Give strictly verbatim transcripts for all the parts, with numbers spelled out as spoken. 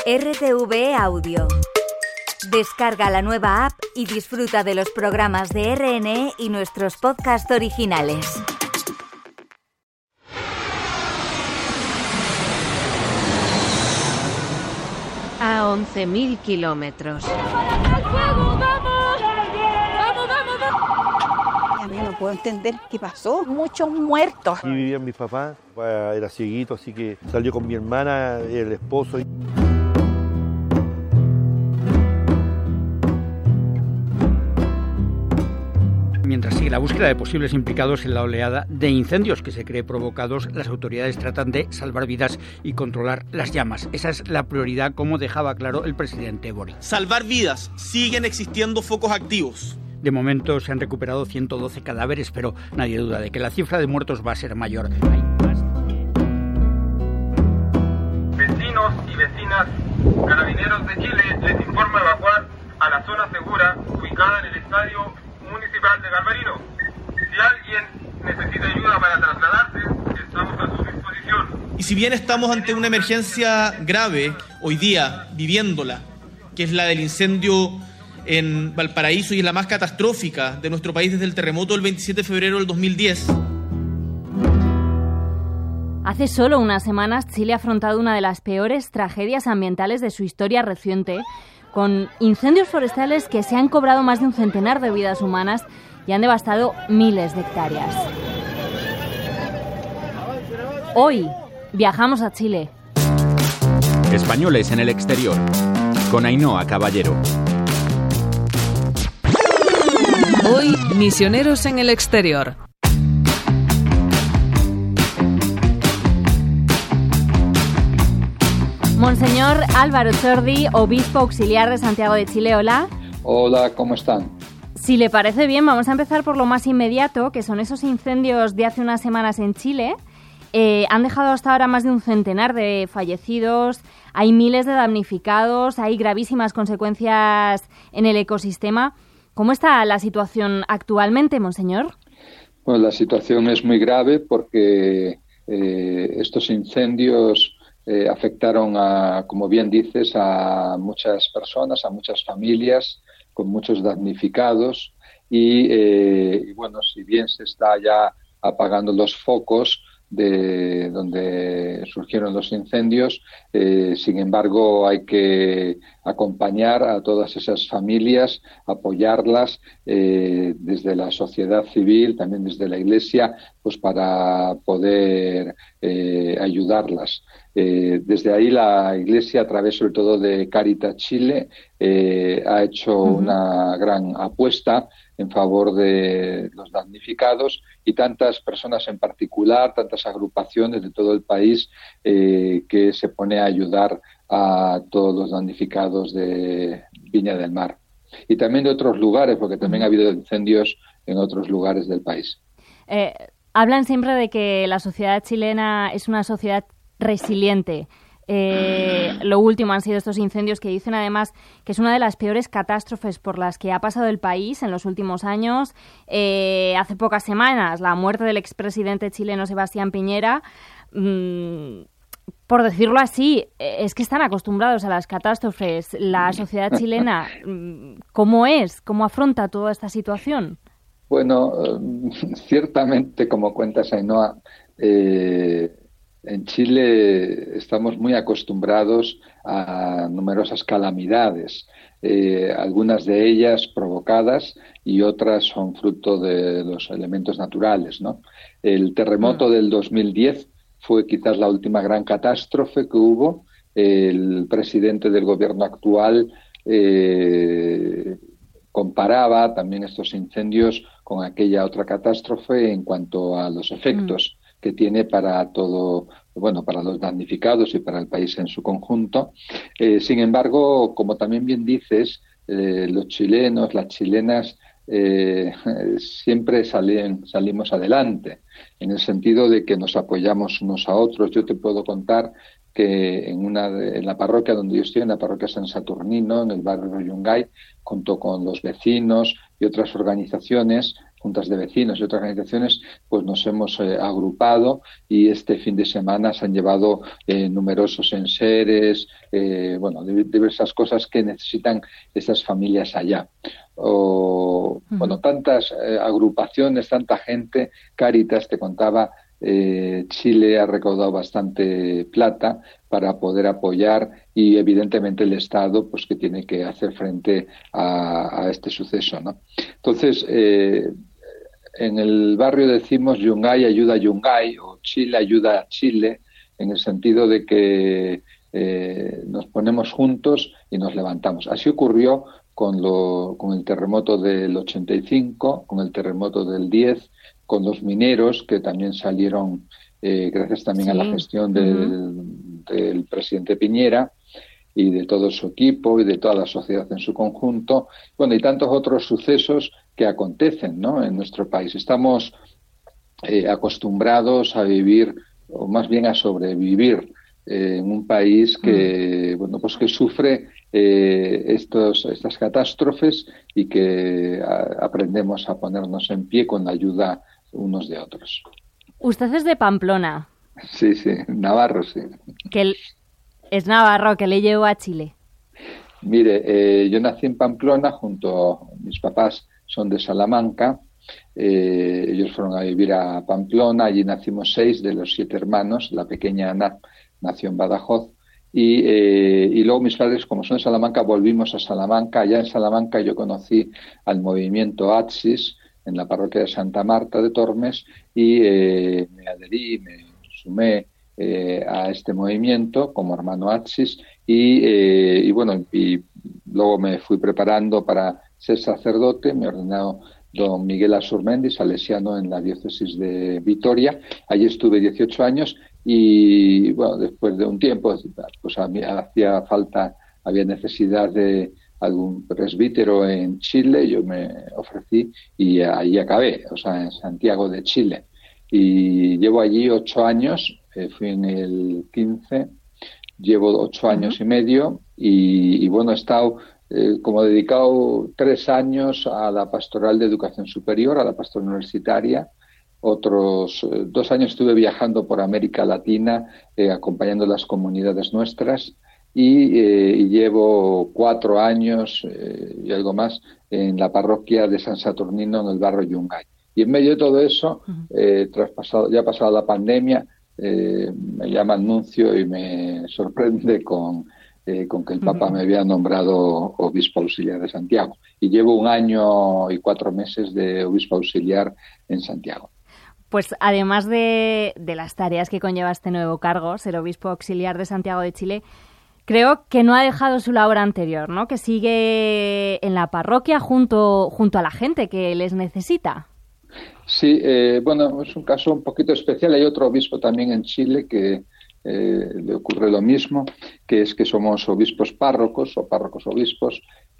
R T V E Audio. Descarga la nueva app y disfruta de los programas de R N E y nuestros podcasts originales. A once mil kilómetros. ¡Vamos, vamos! ¡Vamos, vamos, vamos! A mí no puedo entender qué pasó. Muchos muertos. Aquí vivían mis papás, mi papá era cieguito, así que salió con mi hermana, el esposo. Mientras sigue la búsqueda de posibles implicados en la oleada de incendios que se cree provocados, las autoridades tratan de salvar vidas y controlar las llamas. Esa es la prioridad, como dejaba claro el presidente Boric. Salvar vidas. Siguen existiendo focos activos. De momento se han recuperado ciento doce cadáveres, pero nadie duda de que la cifra de muertos va a ser mayor. Hay más... Vecinos y vecinas, Carabineros de Chile les informa evacuar a la zona segura ubicada en el estadio municipal de Galvarino. Si alguien necesita ayuda para trasladarse, estamos a su disposición. Y si bien estamos ante una emergencia grave, hoy día, viviéndola, que es la del incendio en Valparaíso y es la más catastrófica de nuestro país desde el terremoto del veintisiete de febrero del dos mil diez. Hace solo unas semanas, Chile ha afrontado una de las peores tragedias ambientales de su historia reciente, con incendios forestales que se han cobrado más de un centenar de vidas humanas y han devastado miles de hectáreas. Hoy viajamos a Chile. Españoles en el exterior, con Ainhoa Caballero. Hoy, misioneros en el exterior. Monseñor Álvaro Chordi, obispo auxiliar de Santiago de Chile, hola. Hola, ¿cómo están? Si le parece bien, vamos a empezar por lo más inmediato, que son esos incendios de hace unas semanas en Chile. Eh, han dejado hasta ahora más de un centenar de fallecidos, hay miles de damnificados, hay gravísimas consecuencias en el ecosistema. ¿Cómo está la situación actualmente, monseñor? Pues la situación es muy grave porque eh, estos incendios eh, afectaron, a, como bien dices, a muchas personas, a muchas familias, con muchos damnificados. Y, eh, y bueno, si bien se está ya apagando los focos de donde surgieron los incendios, eh, sin embargo hay que acompañar a todas esas familias, apoyarlas eh, desde la sociedad civil, también desde la Iglesia, pues para poder eh, ayudarlas. Eh, desde ahí la Iglesia, a través sobre todo de Cáritas Chile, eh, ha hecho uh-huh. una gran apuesta en favor de los damnificados, y tantas personas en particular, tantas agrupaciones de todo el país eh, que se pone a ayudar a todos los damnificados de Viña del Mar. Y también de otros lugares, porque también ha habido incendios en otros lugares del país. Eh, hablan siempre de que la sociedad chilena es una sociedad resiliente. Eh, lo último han sido estos incendios que dicen además que es una de las peores catástrofes por las que ha pasado el país en los últimos años. Eh, hace pocas semanas la muerte del expresidente chileno Sebastián Piñera. Mmm, por decirlo así, es que están acostumbrados a las catástrofes. La sociedad chilena, ¿cómo es? ¿Cómo afronta toda esta situación? Bueno, ciertamente, como cuentas, Ainhoa, eh, en Chile estamos muy acostumbrados a numerosas calamidades, eh, algunas de ellas provocadas y otras son fruto de los elementos naturales, ¿no? El terremoto mm. del dos mil diez fue quizás la última gran catástrofe que hubo. El presidente del gobierno actual eh, comparaba también estos incendios con aquella otra catástrofe en cuanto a los efectos mm. que tiene para todo, bueno, para los damnificados y para el país en su conjunto. Eh, sin embargo, como también bien dices, eh, los chilenos, las chilenas, eh, siempre salen, salimos adelante, en el sentido de que nos apoyamos unos a otros. Yo te puedo contar que en una de, en la parroquia donde yo estoy, en la parroquia San Saturnino, en el barrio Yungay, junto con los vecinos y otras organizaciones, juntas de vecinos y otras organizaciones, pues nos hemos eh, agrupado y este fin de semana se han llevado eh, numerosos enseres, eh, bueno, diversas cosas que necesitan estas familias allá. O, uh-huh. Bueno, tantas eh, agrupaciones, tanta gente. Cáritas, te contaba, eh, Chile ha recaudado bastante plata para poder apoyar y evidentemente el Estado pues que tiene que hacer frente a, a este suceso, ¿no? Entonces, eh, en el barrio decimos Yungay ayuda a Yungay o Chile ayuda a Chile, en el sentido de que eh, nos ponemos juntos y nos levantamos. Así ocurrió con, lo, con el terremoto del ochenta y cinco, con el terremoto del diez, con los mineros que también salieron eh, gracias también sí. a la gestión del, uh-huh. del presidente Piñera y de todo su equipo y de toda la sociedad en su conjunto. Bueno, y tantos otros sucesos que acontecen, ¿no?, en nuestro país. Estamos eh, acostumbrados a vivir, o más bien a sobrevivir, eh, en un país que, mm. bueno, pues que sufre eh, estos, estas catástrofes y que a, aprendemos a ponernos en pie con la ayuda unos de otros. Usted es de Pamplona. Sí, sí, Navarro, sí. Que el, es Navarro, que le llevó a Chile. Mire, eh, yo nací en Pamplona junto a mis papás. Son de Salamanca, eh, ellos fueron a vivir a Pamplona, allí nacimos seis de los siete hermanos, la pequeña Ana nació en Badajoz, y, eh, y luego mis padres, como son de Salamanca, volvimos a Salamanca. Allá en Salamanca yo conocí al movimiento Atsis en la parroquia de Santa Marta de Tormes y eh, me adherí, me sumé eh, a este movimiento como hermano Atsis y, eh, y bueno, y luego me fui preparando para ser sacerdote. Me ordenó don Miguel Asurmendi, salesiano en la diócesis de Vitoria. Allí estuve dieciocho años y, bueno, después de un tiempo, pues a mí hacía falta, había necesidad de algún presbítero en Chile. Yo me ofrecí y allí acabé, o sea, en Santiago de Chile. Y llevo allí ocho años, eh, fui en el quince, llevo ocho años uh-huh. y medio y, y, bueno, he estado... Eh, como dedicado tres años a la pastoral de educación superior, a la pastoral universitaria. Otros eh, dos años estuve viajando por América Latina, eh, acompañando las comunidades nuestras. Y, eh, y llevo cuatro años eh, y algo más en la parroquia de San Saturnino, en el barrio Yungay. Y en medio de todo eso, eh, tras pasado, ya pasada la pandemia, eh, me llama el nuncio y me sorprende con... Eh, con que el Papa uh-huh. me había nombrado obispo auxiliar de Santiago. Y llevo un año y cuatro meses de obispo auxiliar en Santiago. Pues además de, de las tareas que conlleva este nuevo cargo, ser obispo auxiliar de Santiago de Chile, creo que no ha dejado su labor anterior, ¿no? Que sigue en la parroquia junto, junto a la gente que les necesita. Sí, eh, bueno, es un caso un poquito especial. Hay otro obispo también en Chile que Eh, le ocurre lo mismo, que es que somos obispos párrocos o párrocos obispos,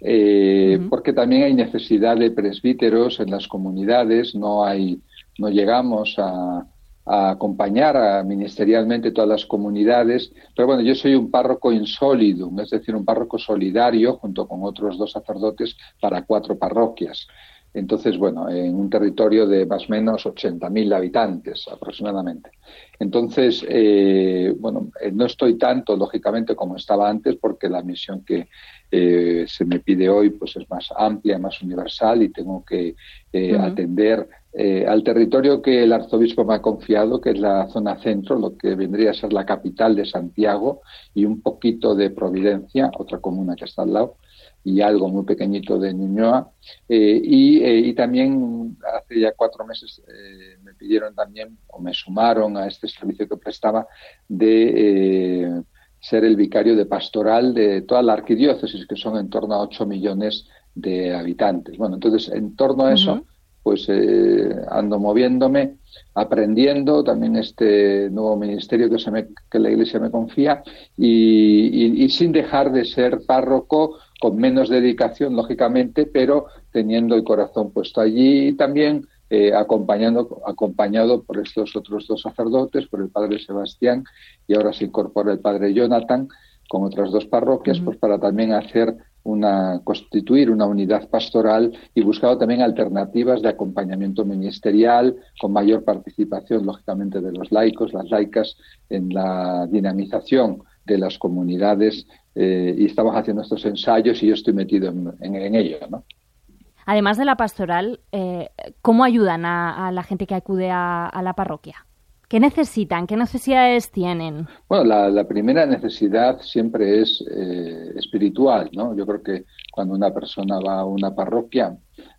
eh, uh-huh. porque también hay necesidad de presbíteros en las comunidades. No hay, no llegamos a, a acompañar a, ministerialmente todas las comunidades, pero bueno, yo soy un párroco in solidum, es decir, un párroco solidario junto con otros dos sacerdotes para cuatro parroquias. Entonces, bueno, en un territorio de más o menos ochenta mil habitantes aproximadamente. Entonces, eh, bueno, no estoy tanto, lógicamente, como estaba antes, porque la misión que eh, se me pide hoy pues es más amplia, más universal, y tengo que eh, uh-huh. atender eh, al territorio que el arzobispo me ha confiado, que es la zona centro, lo que vendría a ser la capital de Santiago, y un poquito de Providencia, otra comuna que está al lado, y algo muy pequeñito de Ñuñoa, eh, y, eh, y también hace ya cuatro meses eh, me pidieron también, o me sumaron a este servicio que prestaba, de eh, ser el vicario de pastoral de toda la arquidiócesis, que son en torno a ocho millones de habitantes. Bueno, entonces, en torno a eso, uh-huh. pues eh, ando moviéndome, aprendiendo también este nuevo ministerio que, se me, que la Iglesia me confía, y, y, y sin dejar de ser párroco, con menos dedicación, lógicamente, pero teniendo el corazón puesto allí, y también eh, acompañando, acompañado por estos otros dos sacerdotes, por el padre Sebastián, y ahora se incorpora el padre Jonathan, con otras dos parroquias, uh-huh. pues para también hacer una constituir una unidad pastoral y buscado también alternativas de acompañamiento ministerial con mayor participación, lógicamente, de los laicos, las laicas en la dinamización de las comunidades eh, y estamos haciendo estos ensayos y yo estoy metido en, en, en ello, ¿no? Además de la pastoral, eh, ¿cómo ayudan a, a la gente que acude a, a la parroquia? ¿Qué necesitan? ¿Qué necesidades tienen? Bueno, la, la primera necesidad siempre es eh, espiritual, ¿no? Yo creo que cuando una persona va a una parroquia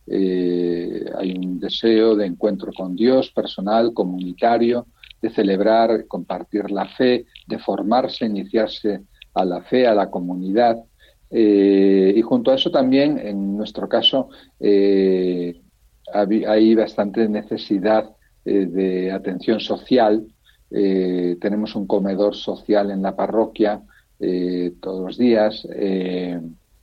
eh, hay un deseo de encuentro con Dios personal, comunitario, de celebrar, compartir la fe, de formarse, iniciarse a la fe, a la comunidad. Eh, y junto a eso también, en nuestro caso, eh, hay bastante necesidad eh, de atención social. Eh, tenemos un comedor social en la parroquia eh, todos los días. Eh,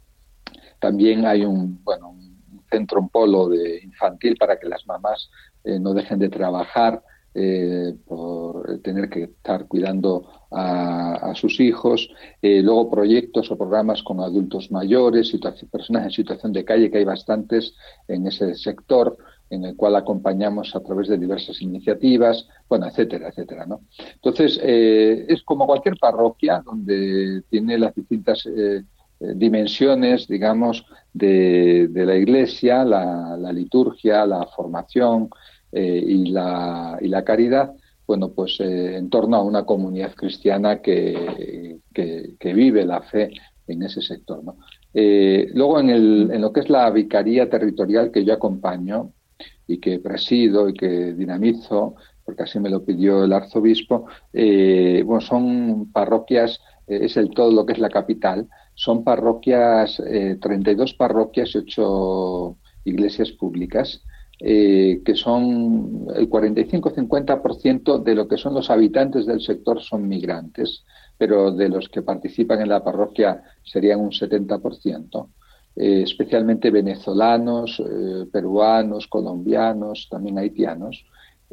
también hay un, bueno, un centro, un polo de infantil para que las mamás eh, no dejen de trabajar eh, por tener que estar cuidando a, a sus hijos. Eh, luego proyectos o programas con adultos mayores, personas en situación de calle, que hay bastantes en ese sector, en el cual acompañamos a través de diversas iniciativas, bueno, etcétera, etcétera, ¿no? Entonces, eh, es como cualquier parroquia donde tiene las distintas eh, dimensiones, digamos, de, de la Iglesia, la, la liturgia, la formación eh, y, la, y la caridad, bueno, pues eh, en torno a una comunidad cristiana que, que, que vive la fe en ese sector, ¿no? Eh, luego, en, el, en lo que es la vicaría territorial que yo acompaño y que presido y que dinamizo, porque así me lo pidió el arzobispo, eh, bueno, son parroquias, eh, es el todo lo que es la capital, son parroquias, eh, treinta y dos parroquias y ocho iglesias públicas, eh, que son el cuarenta y cinco a cincuenta por ciento de lo que son los habitantes del sector son migrantes, pero de los que participan en la parroquia serían un setenta por ciento. Eh, especialmente venezolanos, eh, peruanos, colombianos, también haitianos.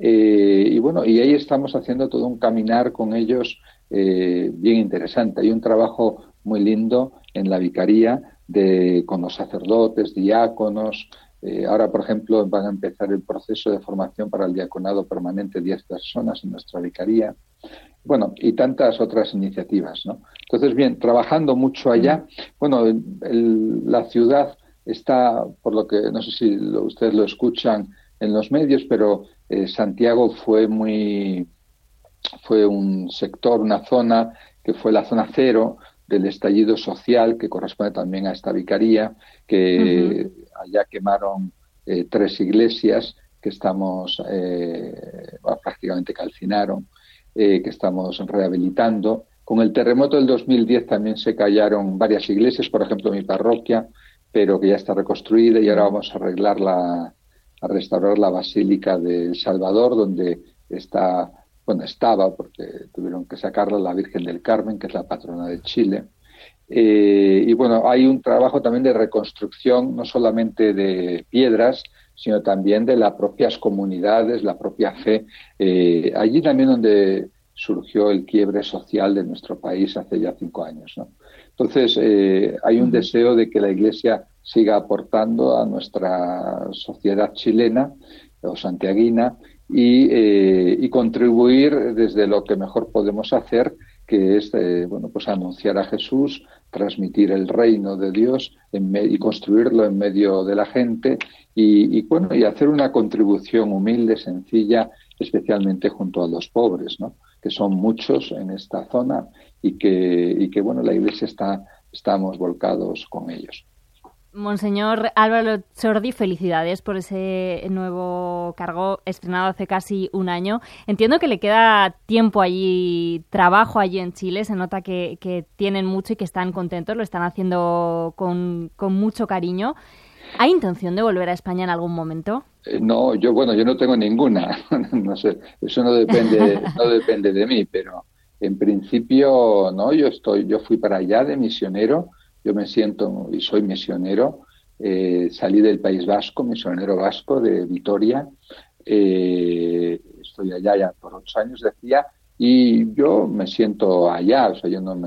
Eh, y bueno, y ahí estamos haciendo todo un caminar con ellos eh, bien interesante. Hay un trabajo muy lindo en la vicaría de, con los sacerdotes, diáconos. Eh, ahora, por ejemplo, van a empezar el proceso de formación para el diaconado permanente, diez personas en nuestra vicaría. Bueno, y tantas otras iniciativas, ¿no? Entonces, bien, trabajando mucho allá, bueno, el, el, la ciudad está, por lo que, no sé si lo, ustedes lo escuchan en los medios, pero eh, Santiago fue muy, fue un sector, una zona que fue la zona cero del estallido social, que corresponde también a esta vicaría, que uh-huh. allá quemaron eh, tres iglesias que estamos, eh, bueno, prácticamente calcinaron. Eh, que estamos rehabilitando. Con el terremoto del dos mil diez también se cayeron varias iglesias, por ejemplo mi parroquia, pero que ya está reconstruida y ahora vamos a arreglar la, a restaurar la Basílica de El Salvador, donde está, bueno, estaba, porque tuvieron que sacarla, la Virgen del Carmen, que es la patrona de Chile. Eh, y bueno, hay un trabajo también de reconstrucción, no solamente de piedras, sino también de las propias comunidades, la propia fe. Eh, allí también donde surgió el quiebre social de nuestro país hace ya cinco años, ¿no? Entonces, eh, hay un deseo de que la Iglesia siga aportando a nuestra sociedad chilena o santiaguina y, eh, y contribuir desde lo que mejor podemos hacer, que es eh, bueno, pues anunciar a Jesús, transmitir el reino de Dios en me- y construirlo en medio de la gente y, y bueno y hacer una contribución humilde, sencilla, especialmente junto a los pobres, ¿no? Que son muchos en esta zona y que y que bueno la Iglesia está estamos volcados con ellos. Monseñor Álvaro Chordi, felicidades por ese nuevo cargo estrenado hace casi un año. Entiendo que le queda tiempo allí, trabajo allí en Chile, se nota que, que tienen mucho y que están contentos, lo están haciendo con, con mucho cariño. ¿Hay intención de volver a España en algún momento? Eh, no, yo bueno, yo no tengo ninguna, no sé, eso no depende, no depende de mí, pero en principio no, yo estoy, yo fui para allá de misionero. Yo me siento y soy misionero, eh, salí del País Vasco, misionero vasco de Vitoria, eh, estoy allá ya por ocho años, decía, y yo me siento allá, o sea, yo no me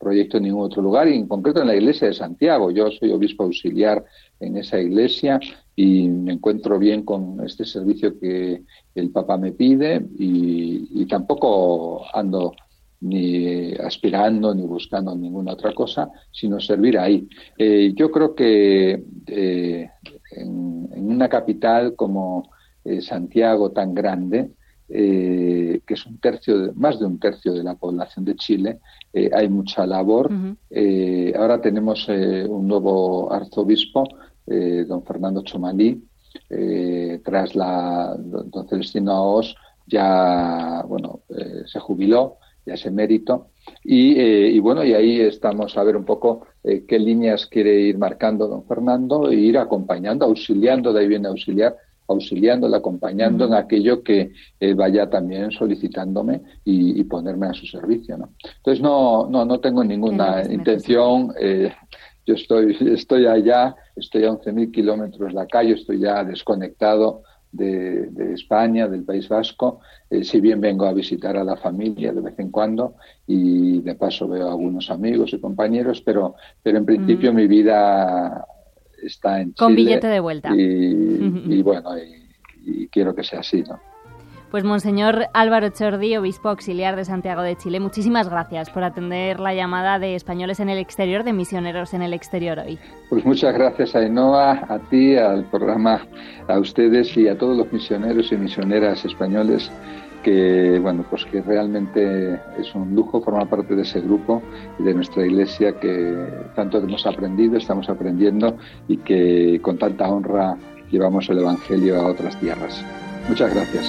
proyecto en ningún otro lugar, y en concreto en la iglesia de Santiago. Yo soy obispo auxiliar en esa iglesia y me encuentro bien con este servicio que el Papa me pide, y, y tampoco ando ni aspirando ni buscando ninguna otra cosa, sino servir ahí. Eh, yo creo que eh, en, en una capital como eh, Santiago, tan grande, eh, que es un tercio, de, más de un tercio de la población de Chile, eh, hay mucha labor. Uh-huh. Eh, ahora tenemos eh, un nuevo arzobispo, eh, don Fernando Chomalí, eh, tras la don Celestino Aos ya, bueno, eh, se jubiló, ya es emérito, y, eh, y bueno, y ahí estamos a ver un poco eh, qué líneas quiere ir marcando don Fernando e ir acompañando, auxiliando, de ahí viene auxiliar, auxiliándole, acompañando uh-huh. en aquello que eh, vaya también solicitándome y, y ponerme a su servicio, ¿no? Entonces no, no, no tengo ninguna intención, eh, yo estoy, estoy allá, estoy a once mil kilómetros de acá, yo estoy ya desconectado De, de España, del País Vasco, eh, si bien vengo a visitar a la familia de vez en cuando y de paso veo a algunos amigos y compañeros, pero, pero en principio mm. mi vida está en Chile. Con billete de vuelta. Y, y bueno, y, y quiero que sea así, ¿no? Pues Monseñor Álvaro Chordi, obispo auxiliar de Santiago de Chile, muchísimas gracias por atender la llamada de Españoles en el Exterior, de Misioneros en el Exterior hoy. Pues muchas gracias, Ainhoa, a ti, al programa, a ustedes y a todos los misioneros y misioneras españoles, que bueno, pues que realmente es un lujo formar parte de ese grupo y de nuestra iglesia, que tanto hemos aprendido, estamos aprendiendo, y que con tanta honra llevamos el Evangelio a otras tierras. Muchas gracias.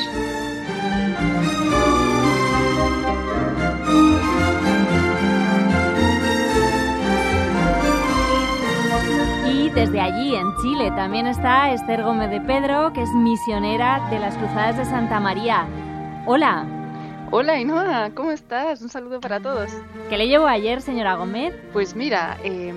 Y desde allí, en Chile, también está Esther Gómez de Pedro, que es misionera de las Cruzadas de Santa María. Hola. Hola, Ainhoa, ¿cómo estás? Un saludo para todos. ¿Qué le llevó ayer, señora Gómez? Pues mira, eh,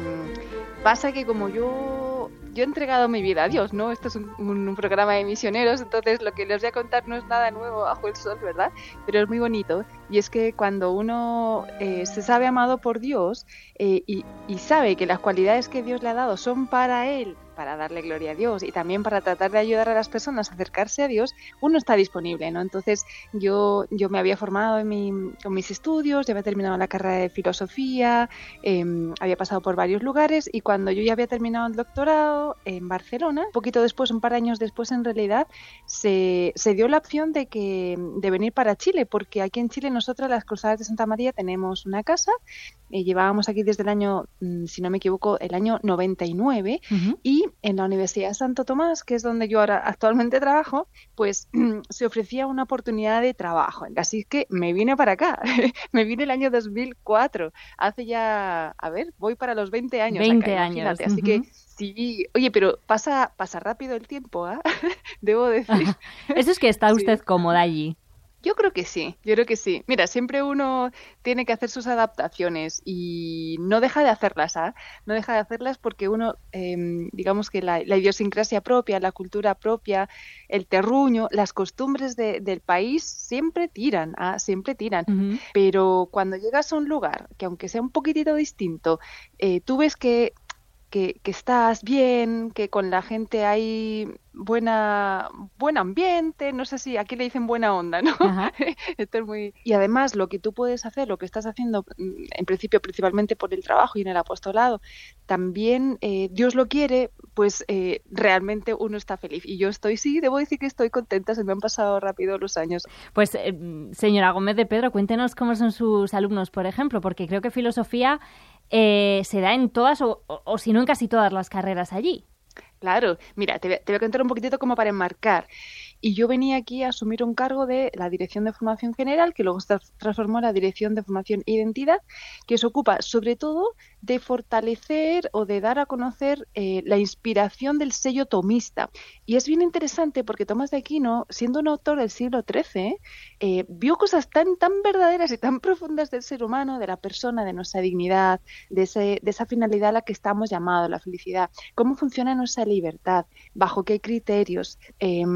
pasa que como yo... Yo he entregado mi vida a Dios, ¿no? Esto es un, un, un programa de misioneros, entonces lo que les voy a contar no es nada nuevo bajo el sol, ¿verdad? Pero es muy bonito, y es que cuando uno eh, se sabe amado por Dios eh, y, y sabe que las cualidades que Dios le ha dado son para Él, para darle gloria a Dios y también para tratar de ayudar a las personas a acercarse a Dios, uno está disponible, ¿no? Entonces yo, yo me había formado en mi, con mis estudios, ya había terminado la carrera de filosofía, eh, había pasado por varios lugares, y cuando yo ya había terminado el doctorado en Barcelona, un poquito después, un par de años después en realidad, se, se dio la opción de, que, de venir para Chile, porque aquí en Chile nosotras, las Cruzadas de Santa María, tenemos una casa. Eh, llevábamos aquí desde el año, si no me equivoco, el año noventa y nueve, uh-huh. y en la Universidad de Santo Tomás, que es donde yo ahora actualmente trabajo, pues se ofrecía una oportunidad de trabajo. Así que me vine para acá, me vine el año dos mil cuatro, hace ya, a ver, voy para los veinte años. veinte acá, años. Imagínate. Así uh-huh. que sí, oye, pero pasa, pasa rápido el tiempo, ¿eh? Debo decir. Eso es que está usted sí. cómoda allí. Yo creo que sí, yo creo que sí. Mira, siempre uno tiene que hacer sus adaptaciones y no deja de hacerlas, ¿ah? ¿eh? No deja de hacerlas porque uno, eh, digamos que la, la idiosincrasia propia, la cultura propia, el terruño, las costumbres de, del país siempre tiran, ¿ah? Siempre tiran. Uh-huh. Pero cuando llegas a un lugar que aunque sea un poquitito distinto, eh, tú ves que Que, que estás bien, que con la gente hay buena buen ambiente, no sé si aquí le dicen buena onda, ¿no? Esto es muy... Y además lo que tú puedes hacer, lo que estás haciendo, en principio principalmente por el trabajo y en el apostolado, también eh, Dios lo quiere, pues eh, realmente uno está feliz. Y yo estoy, sí, debo decir que estoy contenta, se me han pasado rápido los años. Pues eh, señora Gómez de Pedro, cuéntenos cómo son sus alumnos, por ejemplo, porque creo que filosofía Eh, se da en todas o, o, o si no en casi todas las carreras allí. Claro, mira, te, te voy a contar un poquitito como para enmarcar. Y yo venía aquí a asumir un cargo de la Dirección de Formación General, que luego se transformó en la Dirección de Formación e Identidad, que se ocupa sobre todo de fortalecer o de dar a conocer eh, la inspiración del sello tomista. Y es bien interesante porque Tomás de Aquino, siendo un autor del siglo trece, eh, vio cosas tan, tan verdaderas y tan profundas del ser humano, de la persona, de nuestra dignidad, de, ese, de esa finalidad a la que estamos llamados, la felicidad, cómo funciona nuestra libertad, bajo qué criterios, eh,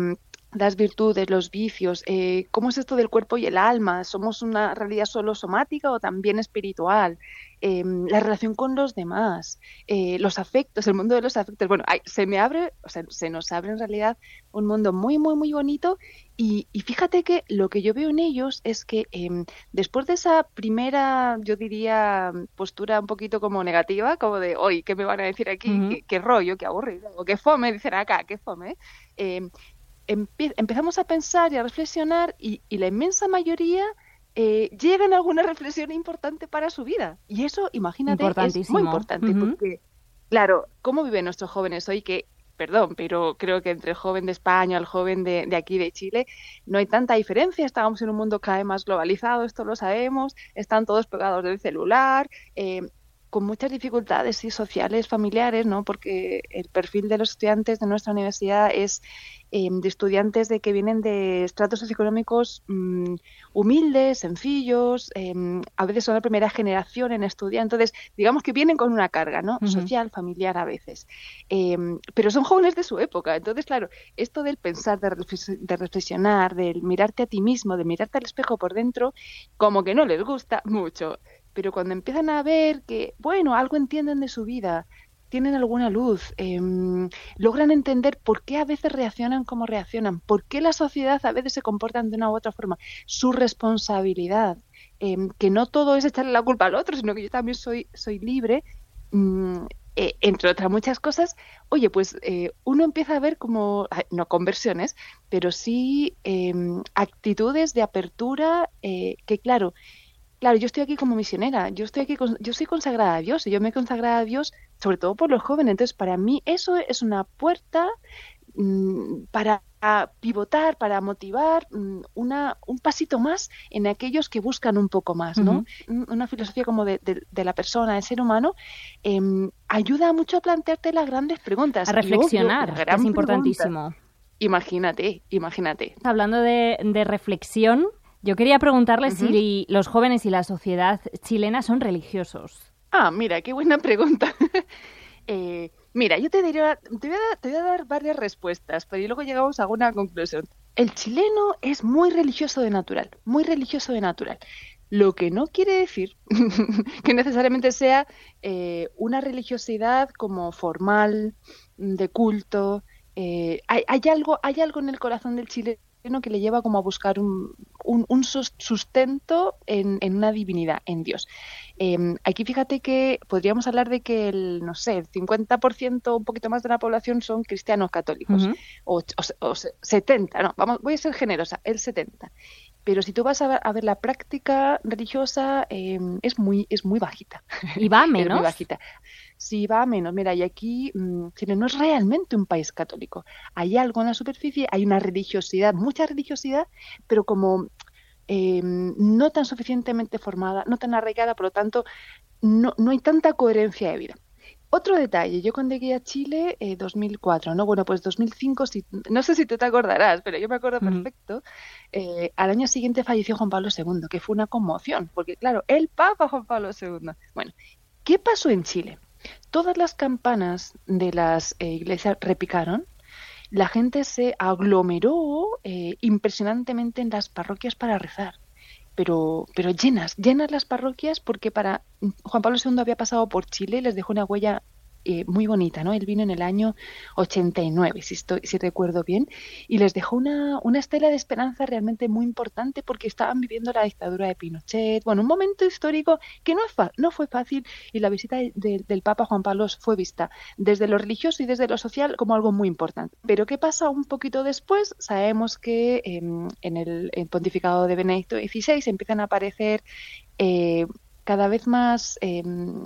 las virtudes, los vicios, eh, cómo es esto del cuerpo y el alma, somos una realidad solo somática o también espiritual, eh, la relación con los demás, eh, los afectos, el mundo de los afectos. Bueno, ay, se me abre, o sea, se nos abre en realidad un mundo muy, muy, muy bonito y, y fíjate que lo que yo veo en ellos es que eh, después de esa primera, yo diría, postura un poquito como negativa, como de, oye, ¿qué me van a decir aquí? Uh-huh. ¿Qué, qué rollo? ¿Qué aburrido? ¿O qué fome? Dicen acá, ¿qué fome? Eh, empezamos a pensar y a reflexionar y, y la inmensa mayoría eh, llegan a alguna reflexión importante para su vida. Y eso, imagínate, es muy importante. Uh-huh. Porque, claro, ¿cómo viven nuestros jóvenes hoy? Que, perdón, pero creo que entre el joven de España, el joven de, de aquí, de Chile, no hay tanta diferencia. Estábamos en un mundo cada vez más globalizado, esto lo sabemos. Están todos pegados del celular, eh, con muchas dificultades sí, sociales, familiares, ¿no? Porque el perfil de los estudiantes de nuestra universidad es eh, de estudiantes de que vienen de estratos socioeconómicos mmm, humildes, sencillos, eh, a veces son la primera generación en estudiar, entonces digamos que vienen con una carga, ¿no? Uh-huh. Social, familiar a veces, eh, pero son jóvenes de su época, entonces claro, esto del pensar, de, reflex- de reflexionar, del mirarte a ti mismo, de mirarte al espejo por dentro, como que no les gusta mucho. Pero cuando empiezan a ver que, bueno, algo entienden de su vida, tienen alguna luz, eh, logran entender por qué a veces reaccionan como reaccionan, por qué la sociedad a veces se comporta de una u otra forma, su responsabilidad, eh, que no todo es echarle la culpa al otro, sino que yo también soy, soy libre, mm, eh, entre otras muchas cosas. Oye, pues eh, uno empieza a ver como, no conversiones, pero sí eh, actitudes de apertura eh, que, claro, Claro, yo estoy aquí como misionera, yo estoy aquí, con, yo soy consagrada a Dios y yo me he consagrado a Dios sobre todo por los jóvenes. Entonces, para mí eso es una puerta mmm, para pivotar, para motivar mmm, una, un pasito más en aquellos que buscan un poco más, ¿no? Uh-huh. Una filosofía como de, de, de la persona, del ser humano, eh, ayuda mucho a plantearte las grandes preguntas. A reflexionar, obvio, que es importantísimo. Pregunta. Imagínate, imagínate. Hablando de, de reflexión, yo quería preguntarle uh-huh. si los jóvenes y la sociedad chilena son religiosos. Ah, mira, qué buena pregunta. eh, mira, yo te, diría, te, voy a, te voy a dar varias respuestas, pero luego llegamos a una conclusión. El chileno es muy religioso de natural, muy religioso de natural. Lo que no quiere decir que necesariamente sea eh, una religiosidad como formal, de culto. Eh, hay, hay, algo, hay algo en el corazón del chileno que le lleva como a buscar un, un, un sustento en, en una divinidad, en Dios. Eh, aquí fíjate que podríamos hablar de que el, no sé, el cincuenta por ciento, un poquito más de la población son cristianos católicos, uh-huh. o, o, o setenta, no, vamos, voy a ser generosa, el setenta. Pero si tú vas a ver, a ver la práctica religiosa, eh, es muy es muy bajita. ¿Y va a menos? Es muy bajita. Sí, va a menos. Mira, y aquí mmm, Chile no es realmente un país católico. Hay algo en la superficie, hay una religiosidad, mucha religiosidad, pero como eh, no tan suficientemente formada, no tan arraigada, por lo tanto, no, no hay tanta coherencia de vida. Otro detalle, yo cuando llegué a Chile, eh, dos mil cuatro, ¿no? Bueno, pues dos mil cinco, si, no sé si tú te acordarás, pero yo me acuerdo uh-huh. perfecto, eh, al año siguiente falleció Juan Pablo segundo, que fue una conmoción, porque claro, el Papa Juan Pablo segundo. Bueno, ¿qué pasó en Chile? Todas las campanas de las eh, iglesias repicaron, la gente se aglomeró eh, impresionantemente en las parroquias para rezar. Pero, pero llenas, llenas las parroquias, porque para Juan Pablo segundo había pasado por Chile y les dejó una huella eh, muy bonita, ¿no? Él vino en el año ochenta y nueve, si, estoy, si recuerdo bien, y les dejó una, una estela de esperanza realmente muy importante, porque estaban viviendo la dictadura de Pinochet, bueno, un momento histórico que no, es fa- no fue fácil, y la visita de, de, del Papa Juan Pablo fue vista desde lo religioso y desde lo social como algo muy importante. Pero ¿qué pasa un poquito después? Sabemos que eh, en el, el pontificado de Benedicto dieciséis empiezan a aparecer eh, cada vez más eh,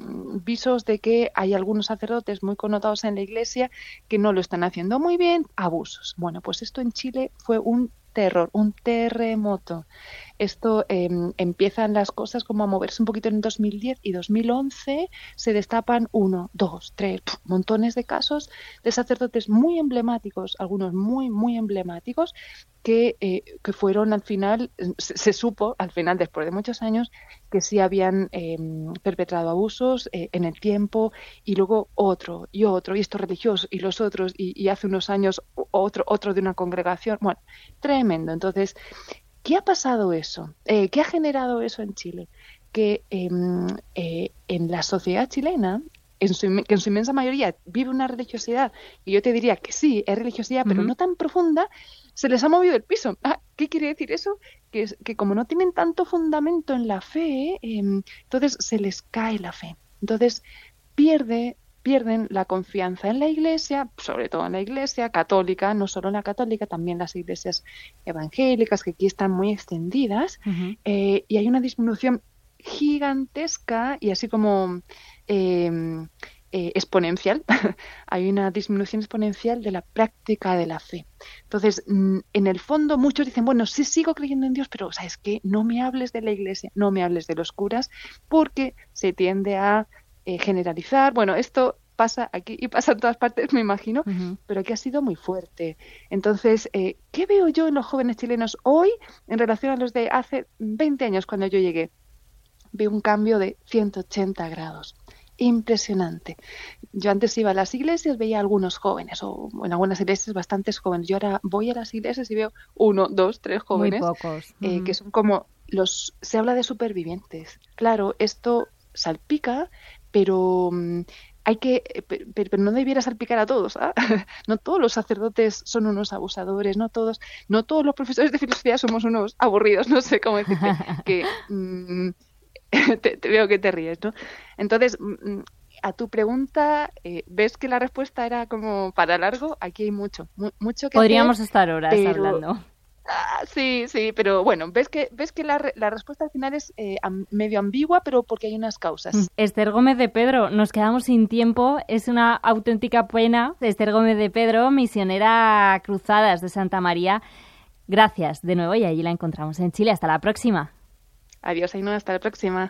visos de que hay algunos sacerdotes muy connotados en la Iglesia que no lo están haciendo muy bien, abusos. Bueno, pues esto en Chile fue un terror, un terremoto. esto eh, empiezan las cosas como a moverse un poquito en dos mil diez y dos mil once se destapan uno, dos, tres, pf, montones de casos de sacerdotes muy emblemáticos, algunos muy, muy emblemáticos, que, eh, que fueron al final, se, se supo al final, después de muchos años, que sí habían eh, perpetrado abusos eh, en el tiempo, y luego otro, y otro, y estos religiosos, y los otros, y, y hace unos años otro, otro de una congregación. Bueno, tremendo. Entonces, ¿qué ha pasado eso? Eh, ¿Qué ha generado eso en Chile? Que eh, eh, en la sociedad chilena, en su, que en su inmensa mayoría vive una religiosidad, y yo te diría que sí, es religiosidad, pero uh-huh. no tan profunda, se les ha movido el piso. Ah, ¿qué quiere decir eso? Que, es, que como no tienen tanto fundamento en la fe, eh, entonces se les cae la fe. Entonces pierde, pierden la confianza en la Iglesia, sobre todo en la Iglesia católica, no solo en la católica, también las iglesias evangélicas, que aquí están muy extendidas, uh-huh. eh, y hay una disminución gigantesca y así como eh, eh, exponencial, hay una disminución exponencial de la práctica de la fe. Entonces, en el fondo muchos dicen, bueno, sí sigo creyendo en Dios, pero ¿sabes qué? No me hables de la Iglesia, no me hables de los curas, porque se tiende a eh, generalizar. Bueno, esto pasa aquí y pasa en todas partes, me imagino, uh-huh. pero aquí ha sido muy fuerte. Entonces, eh, ¿qué veo yo en los jóvenes chilenos hoy en relación a los de hace veinte años cuando yo llegué? Veo un cambio de ciento ochenta grados. Impresionante. Yo antes iba a las iglesias, veía a algunos jóvenes, o en algunas iglesias bastantes jóvenes. Yo ahora voy a las iglesias y veo uno, dos, tres jóvenes. Muy pocos. Eh, mm. que son como los... Se habla de supervivientes. Claro, esto salpica, pero... hay que, pero, pero no debiera salpicar a todos, ¿eh? No todos los sacerdotes son unos abusadores, no todos, no todos los profesores de filosofía somos unos aburridos, no sé cómo decirte, que mmm, te, te veo que te ríes, ¿no? Entonces, mmm, a tu pregunta, eh, ¿ves que la respuesta era como para largo? Aquí hay mucho, mu- mucho que Podríamos hacer, estar horas pero... hablando. Ah, sí, sí, pero bueno, ves que ves que la, la respuesta al final es eh, am, medio ambigua, pero porque hay unas causas. Esther Gómez de Pedro, nos quedamos sin tiempo, es una auténtica pena. Esther Gómez de Pedro, misionera Cruzadas de Santa María, gracias de nuevo y allí la encontramos en Chile. Hasta la próxima. Adiós, Ainhoa, hasta la próxima.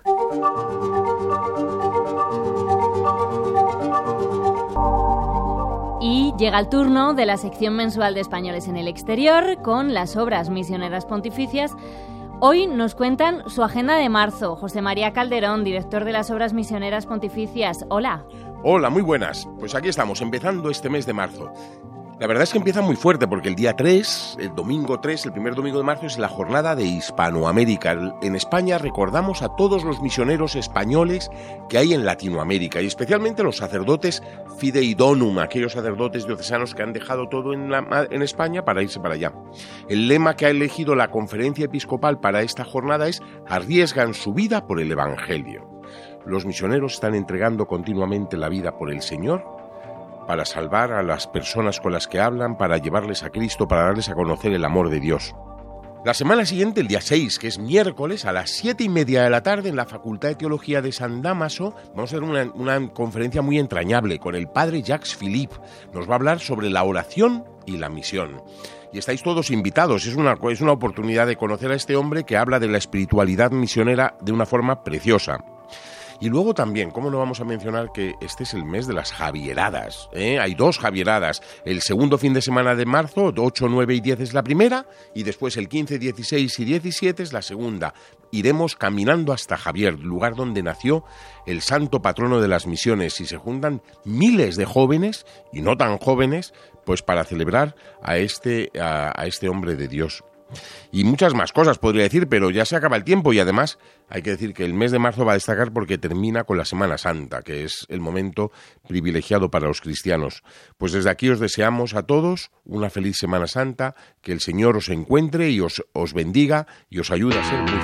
Y llega el turno de la sección mensual de Españoles en el Exterior con las obras misioneras pontificias. Hoy nos cuentan su agenda de marzo. José María Calderón, director de las obras misioneras pontificias. Hola. Hola, muy buenas. Pues aquí estamos, empezando este mes de marzo. La verdad es que empieza muy fuerte porque el día tres, el domingo tres, el primer domingo de marzo, es la jornada de Hispanoamérica. En España recordamos a todos los misioneros españoles que hay en Latinoamérica y especialmente los sacerdotes fidei donum, aquellos sacerdotes diocesanos que han dejado todo en, la, en España para irse para allá. El lema que ha elegido la Conferencia Episcopal para esta jornada es «Arriesgan su vida por el Evangelio». Los misioneros están entregando continuamente la vida por el Señor para salvar a las personas con las que hablan, para llevarles a Cristo, para darles a conocer el amor de Dios. La semana siguiente, el día seis, que es miércoles, a las siete y media de la tarde, en la Facultad de Teología de San Dámaso, vamos a hacer una, una conferencia muy entrañable con el padre Jacques Philippe. Nos va a hablar sobre la oración y la misión. Y estáis todos invitados, es una, es una oportunidad de conocer a este hombre que habla de la espiritualidad misionera de una forma preciosa. Y luego también, ¿cómo no vamos a mencionar que este es el mes de las Javieradas? ¿eh? Hay dos Javieradas. El segundo fin de semana de marzo, ocho, nueve y diez es la primera, y después el quince, dieciséis y diecisiete es la segunda. Iremos caminando hasta Javier, lugar donde nació el santo patrono de las misiones, y se juntan miles de jóvenes, y no tan jóvenes, pues para celebrar a este, a, a este hombre de Dios. Y muchas más cosas podría decir, pero ya se acaba el tiempo y además hay que decir que el mes de marzo va a destacar porque termina con la Semana Santa, que es el momento privilegiado para los cristianos. Pues desde aquí os deseamos a todos una feliz Semana Santa, que el Señor os encuentre y os, os bendiga y os ayude a ser muy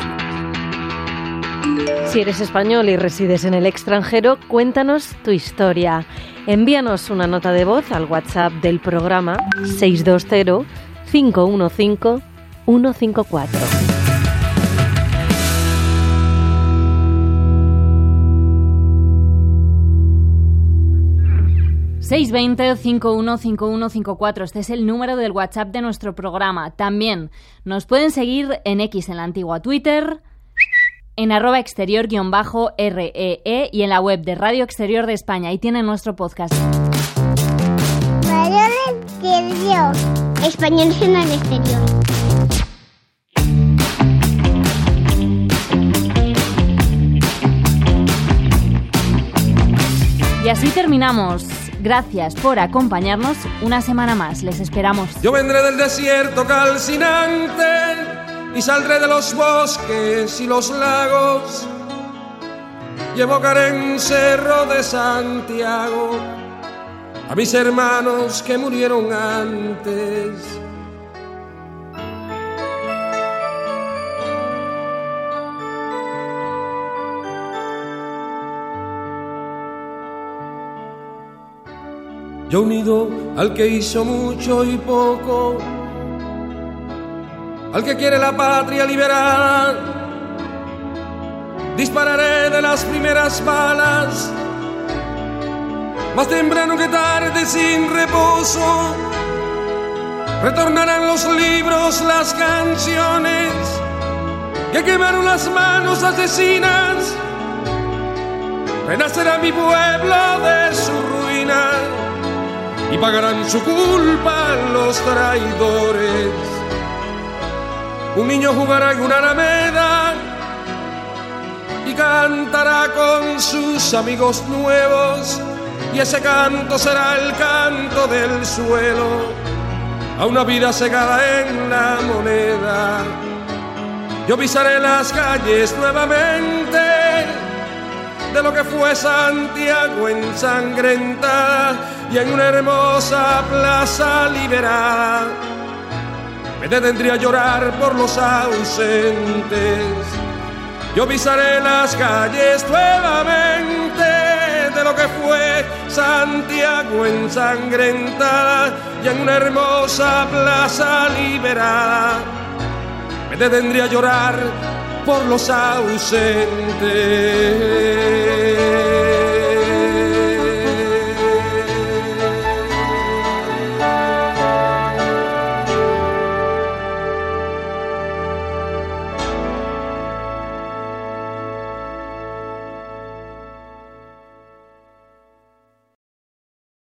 felices. Si eres español y resides en el extranjero, cuéntanos tu historia. Envíanos una nota de voz al WhatsApp del programa seis dos cero, cinco uno cinco, uno cinco cuatro. seis dos cero, cinco uno cinco uno cinco cuatro. Este es el número del WhatsApp de nuestro programa. También nos pueden seguir en X, en la antigua Twitter, en arroba exterior guión bajo R E E y en la web de Radio Exterior de España. Ahí tienen nuestro podcast. Radio Exterior. Españoles en el exterior. Y así terminamos. Gracias por acompañarnos una semana más. Les esperamos. Yo vendré del desierto calcinante y saldré de los bosques y los lagos y evocaré en un cerro de Santiago a mis hermanos que murieron antes. Yo unido al que hizo mucho y poco, al que quiere la patria liberar, dispararé de las primeras balas, más temprano que tarde sin reposo. Retornarán los libros, las canciones que quemaron las manos asesinas. Renacerá mi pueblo de su ruina y pagarán su culpa los traidores. Un niño jugará en una alameda y cantará con sus amigos nuevos, y ese canto será el canto del suelo a una vida cegada en la moneda. Yo pisaré las calles nuevamente de lo que fue Santiago ensangrentada, y en una hermosa plaza liberada me detendría a llorar por los ausentes. Yo pisaré las calles nuevamente de lo que fue Santiago ensangrentada, y en una hermosa plaza liberada me detendría a llorar por los ausentes.